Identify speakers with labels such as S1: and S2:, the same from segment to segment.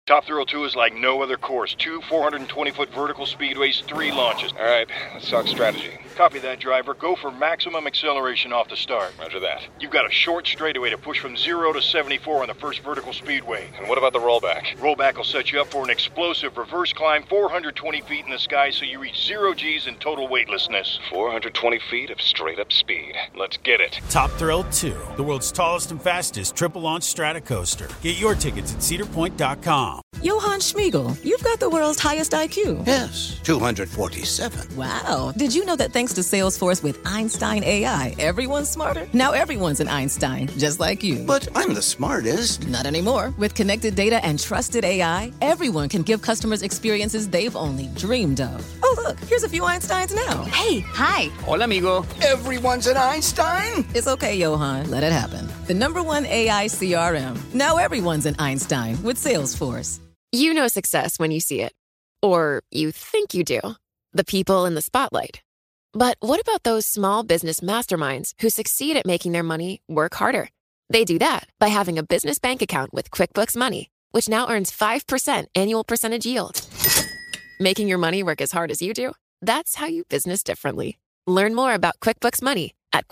S1: Top Thrill 2 is like no other course. 2 420-foot vertical speedways, 3 launches.
S2: All right, let's talk strategy.
S1: Copy that, driver. Go for maximum acceleration off the start.
S2: Roger that.
S1: You've got a short straightaway to push from 0 to 74 on the first vertical speedway.
S2: And what about the rollback?
S1: Rollback will set you up for an explosive reverse climb 420 feet in the sky so you reach 0 G's in total weightlessness.
S2: 420 feet of straight-up speed. Let's get it.
S3: Top Thrill 2, the world's tallest and fastest triple-launch stratocoaster. Get your tickets at cedarpoint.com.
S4: Johann Schmiegel, you've got the world's highest IQ.
S5: Yes, 247.
S4: Wow. Did you know that thanks to Salesforce with Einstein AI, everyone's smarter? Now everyone's an Einstein, just like you.
S5: But I'm the smartest.
S4: Not anymore. With connected data and trusted AI, everyone can give customers experiences they've only dreamed of. Oh, look, here's a few Einsteins now.
S6: Hey, hi.
S7: Hola, amigo.
S5: Everyone's an Einstein?
S4: It's okay, Johann. Let it happen. The #1 AI CRM. Now everyone's an Einstein with Salesforce.
S8: You know success when you see it. Or you think you do. The people in the spotlight. But what about those small business masterminds who succeed at making their money work harder? They do that by having a business bank account with QuickBooks Money, which now earns 5% annual percentage yield. Making your money work as hard as you do? That's how you business differently. Learn more about QuickBooks Money at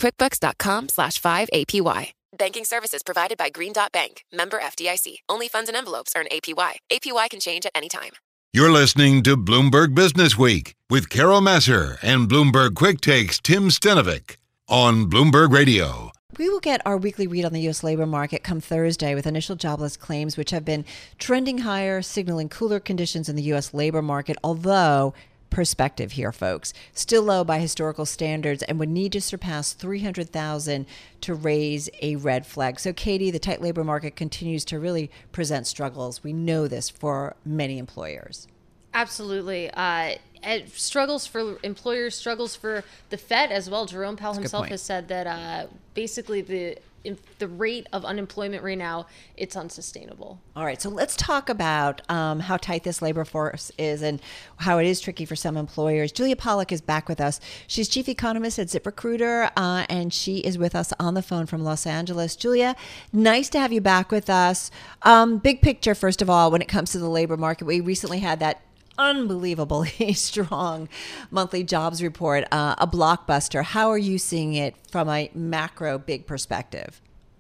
S8: quickbooks.com/5APY. Banking services provided by Green Dot Bank. Member FDIC. Only funds and envelopes earn APY. APY can change at any time.
S9: You're listening to Bloomberg Business Week with Carol Massar and Bloomberg Quick Takes Tim Stenovic on Bloomberg Radio.
S10: We will get our weekly read on the U.S. labor market come Thursday with initial jobless claims, which have been trending higher, signaling cooler conditions in the U.S. labor market, although perspective here, folks. Still low by historical standards and would need to surpass 300,000 to raise a red flag. So, Katie, the tight labor market continues to really present struggles. We know this for many employers.
S6: Absolutely. Struggles for employers, struggles for the Fed as well. Jerome Powell himself has said that basically the rate of unemployment right now, it's unsustainable.
S10: All right, so let's talk about how tight this labor force is and how it is tricky for some employers. Julia Pollack is back with us. She's chief economist at ZipRecruiter, and she is with us on the phone from Los Angeles. Julia, nice to have you back with us. Big picture, first of all, when it comes to the labor market, we recently had that unbelievably strong monthly jobs report, a blockbuster. How are you seeing it from a macro big perspective?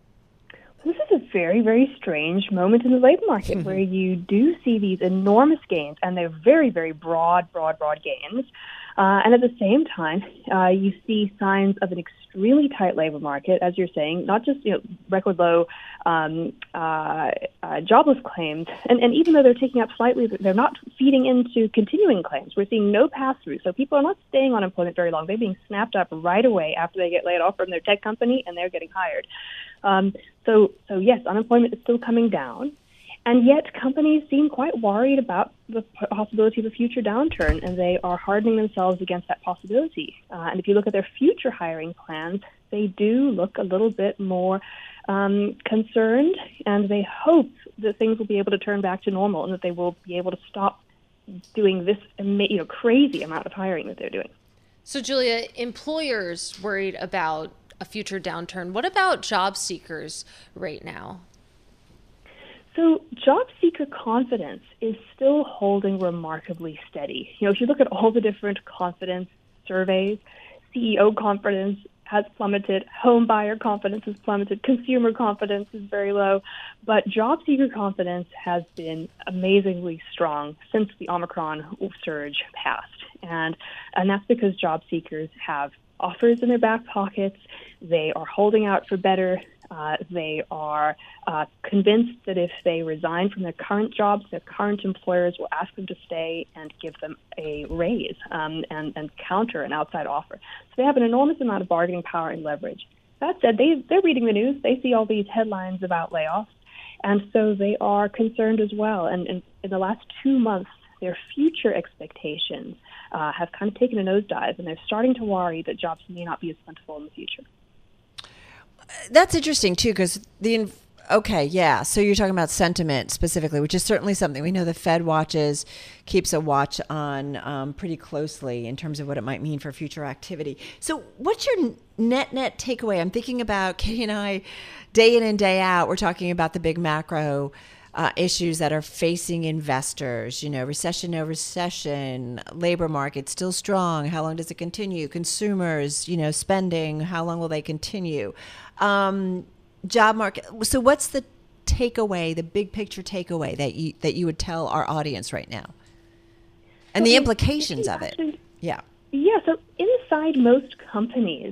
S11: This is a very, very strange moment in the labor market where you do see these enormous gains, and they're very, very broad gains. And at the same time, you see signs of an extremely tight labor market, as you're saying, not just record low jobless claims. And even though they're ticking up slightly, they're not feeding into continuing claims. We're seeing no pass-through. So people are not staying on employment very long. They're being snapped up right away after they get laid off from their tech company, and they're getting hired. So yes, unemployment is still coming down. And yet companies seem quite worried about the possibility of a future downturn, and they are hardening themselves against that possibility. And if you look at their future hiring plans, they do look a little bit more concerned, and they hope that things will be able to turn back to normal and that they will be able to stop doing this crazy amount of hiring that they're doing.
S6: So, Julia, employers worried about a future downturn. What about job seekers right now?
S11: So job seeker confidence is still holding remarkably steady. If you look at all the different confidence surveys, CEO confidence has plummeted, home buyer confidence has plummeted, consumer confidence is very low, but job seeker confidence has been amazingly strong since the Omicron surge passed. And that's because job seekers have offers in their back pockets. They are holding out for better. They are convinced that if they resign from their current jobs, their current employers will ask them to stay and give them a raise and counter an outside offer. So they have an enormous amount of bargaining power and leverage. That said, they're reading the news. They see all these headlines about layoffs, and so they are concerned as well. And in the last 2 months, their future expectations have kind of taken a nosedive, and they're starting to worry that jobs may not be as plentiful in the future.
S10: That's interesting, too, because so you're talking about sentiment specifically, which is certainly something we know the Fed keeps a watch on pretty closely in terms of what it might mean for future activity. So what's your net takeaway? I'm thinking about Katie and I, day in and day out, we're talking about the big macro issues that are facing investors, recession, no recession, labor market still strong. How long does it continue? Consumers, spending, how long will they continue? Job market. So what's the takeaway, the big picture takeaway that you would tell our audience right now? And the implications of it. Yeah.
S11: Yeah, so inside most companies,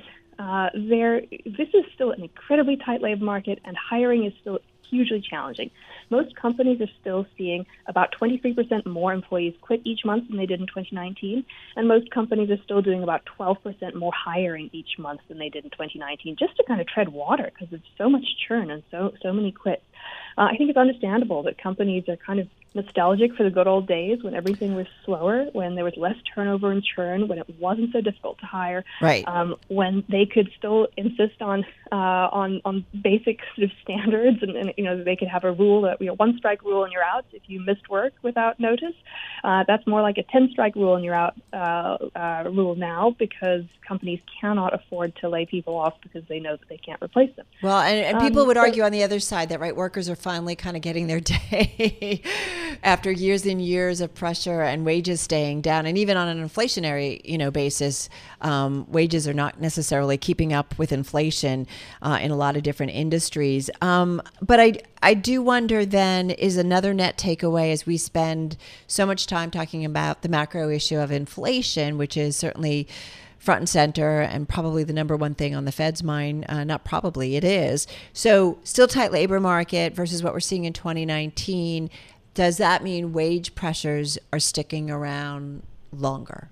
S11: this is still an incredibly tight labor market, and hiring is still hugely challenging. Most companies are still seeing about 23% more employees quit each month than they did in 2019, and most companies are still doing about 12% more hiring each month than they did in 2019, just to kind of tread water because there's so much churn and so many quits. I think it's understandable that companies are kind of nostalgic for the good old days when everything was slower, when there was less turnover and churn, when it wasn't so difficult to hire,
S10: right?
S11: When they could still insist on basic sort of standards, and they could have a rule that one strike rule and you're out if you missed work without notice. That's more like a 10-strike rule and you're out rule now, because companies cannot afford to lay people off because they know that they can't replace them.
S10: Well, and people would argue on the other side that workers are finally kind of getting their day. After years and years of pressure and wages staying down, and even on an inflationary, basis, wages are not necessarily keeping up with inflation in a lot of different industries. But I do wonder then, is another net takeaway as we spend so much time talking about the macro issue of inflation, which is certainly front and center and probably the number one thing on the Fed's mind. Not probably, it is. So still tight labor market versus what we're seeing in 2019. Does that mean wage pressures are sticking around longer?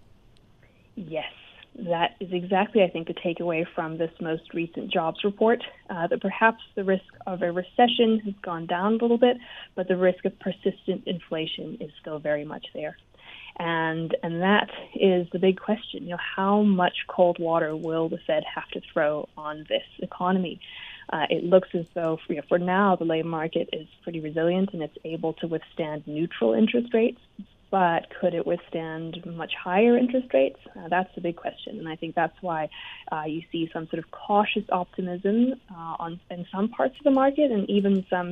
S11: Yes, that is exactly, I think, the takeaway from this most recent jobs report, that perhaps the risk of a recession has gone down a little bit, but the risk of persistent inflation is still very much there. And that is the big question. How much cold water will the Fed have to throw on this economy? It looks as though, for now, the labor market is pretty resilient and it's able to withstand neutral interest rates. But could it withstand much higher interest rates? That's the big question. And I think that's why you see some sort of cautious optimism in some parts of the market, and even some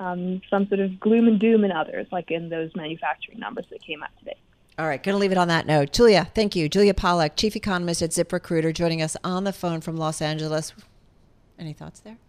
S11: sort of gloom and doom in others, like in those manufacturing numbers that came out today.
S10: All right, going to leave it on that note. Julia, thank you. Julia Pollack, Chief Economist at ZipRecruiter, joining us on the phone from Los Angeles. Any thoughts there?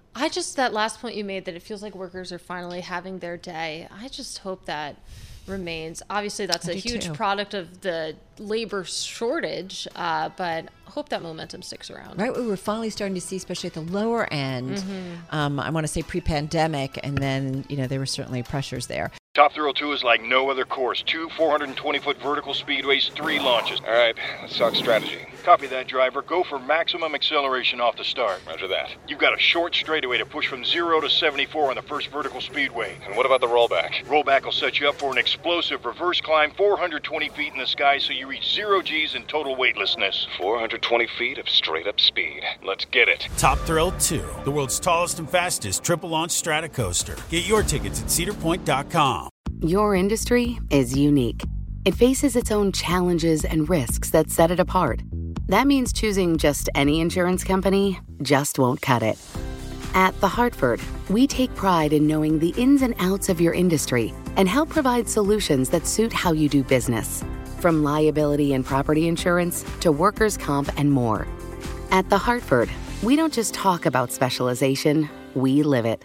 S6: That last point you made, that it feels like workers are finally having their day. I just hope that remains. Obviously, that's a huge product of the labor shortage, but hope that momentum sticks around.
S10: Right, we were finally starting to see, especially at the lower end, I want to say pre-pandemic, and then, there were certainly pressures there.
S1: Top Thrill 2 is like no other course. 2 420-foot vertical speedways, 3 launches.
S2: All right, let's talk strategy.
S1: Copy that, driver. Go for maximum acceleration off the start.
S2: Roger that.
S1: You've got a short straightaway to push from 0 to 74 on the first vertical speedway.
S2: And what about the rollback?
S1: Rollback will set you up for an explosive reverse climb 420 feet in the sky, so you reach 0 G's and total weightlessness.
S2: 420 feet of straight-up speed. Let's get it.
S3: Top Thrill 2, the world's tallest and fastest triple-launch stratocoaster. Get your tickets at cedarpoint.com.
S7: Your industry is unique. It faces its own challenges and risks that set it apart. That means choosing just any insurance company just won't cut it. At The Hartford, we take pride in knowing the ins and outs of your industry and help provide solutions that suit how you do business. From liability and property insurance to workers' comp and more. At The Hartford, we don't just talk about specialization, we live it.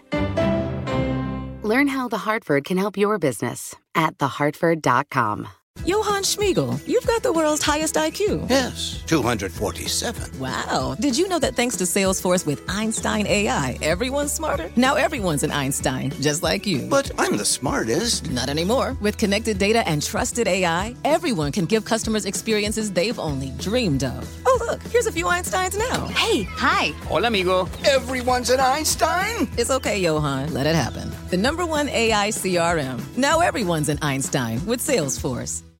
S7: Learn how The Hartford can help your business at thehartford.com.
S4: Johann Schmiegel, you've got the world's highest IQ.
S5: Yes, 247.
S4: Wow. Did you know that thanks to Salesforce with Einstein AI, everyone's smarter? Now everyone's an Einstein, just like you.
S5: But I'm the smartest.
S4: Not anymore. With connected data and trusted AI, everyone can give customers experiences they've only dreamed of. Oh, look, here's a few Einsteins now.
S12: Hey, hi.
S5: Hola, amigo. Everyone's an Einstein?
S4: It's okay, Johann. Let it happen. The #1 AI CRM. Now everyone's an Einstein with Salesforce.